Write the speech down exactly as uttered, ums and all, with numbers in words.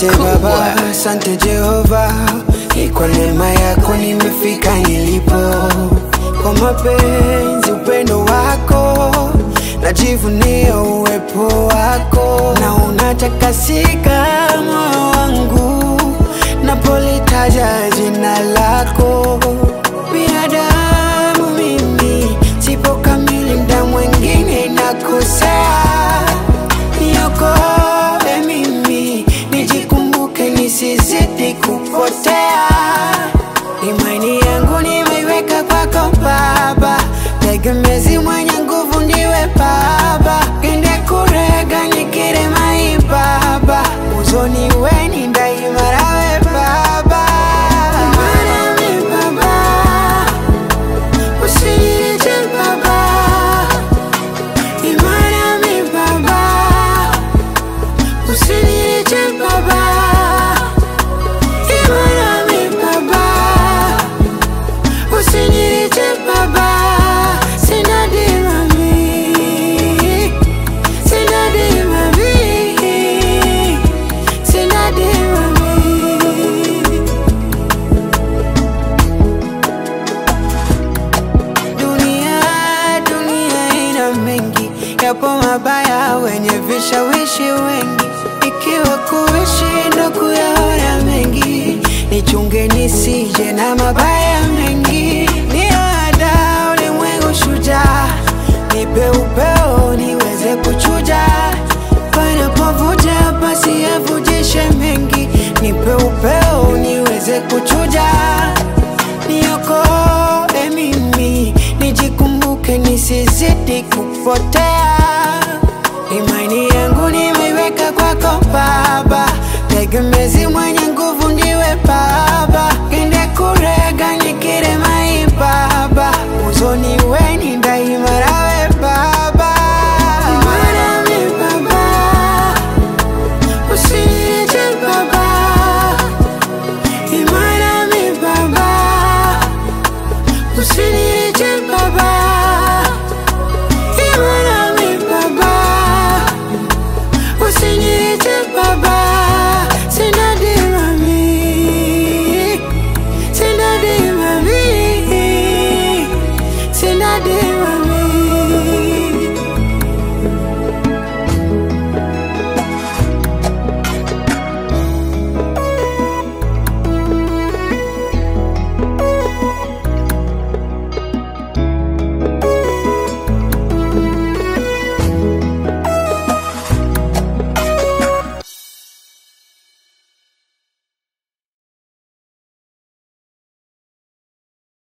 Asante Baba, asante Jehova, ni kwa neema yako nimefika nilipo. Kwa mapenzi upendo wako, najivunia uwepo wako. Na unatakasika moyo wangu, napolitaja jina lako. Binadamu mimi, sipo kamili, mda mwingine nakosea. Niokoe mimi, nijikumbuke nisizidi kupotea. Imani yangu nimeiweka kwako Baba, tegemezi mwenye nguvu ndiwe Baba. Kende kurega nikire mai Baba, uzoni weni daima rawe Baba. Imana mi Baba, usiniache Baba. Imana mi Baba, usiniache Baba. Imana mi Baba, usiniache Baba. Sina dima mi, sina dima mi, sina dima mi. Dunia, dunia ina mengi, yapo mabaya wenye vishawishi wengi. Ikiwa kuishi ndo kuyaona mengi, nichunge nisije na mabaya mengi. Niada ulimwengu shujaa, nipe upeo niweze kuchuja. Panapovuja basi yavujishe mengi, nipe upeo niweze kuchuja. Niokoe mimi, nijikumbuke nisizidi kupotea. Imani yangu nimeiweka kwako Baba, tegemezi mwenye nguvu ndiwe Baba. Kende kurega nikire mai Baba, uzoni weni daima rawe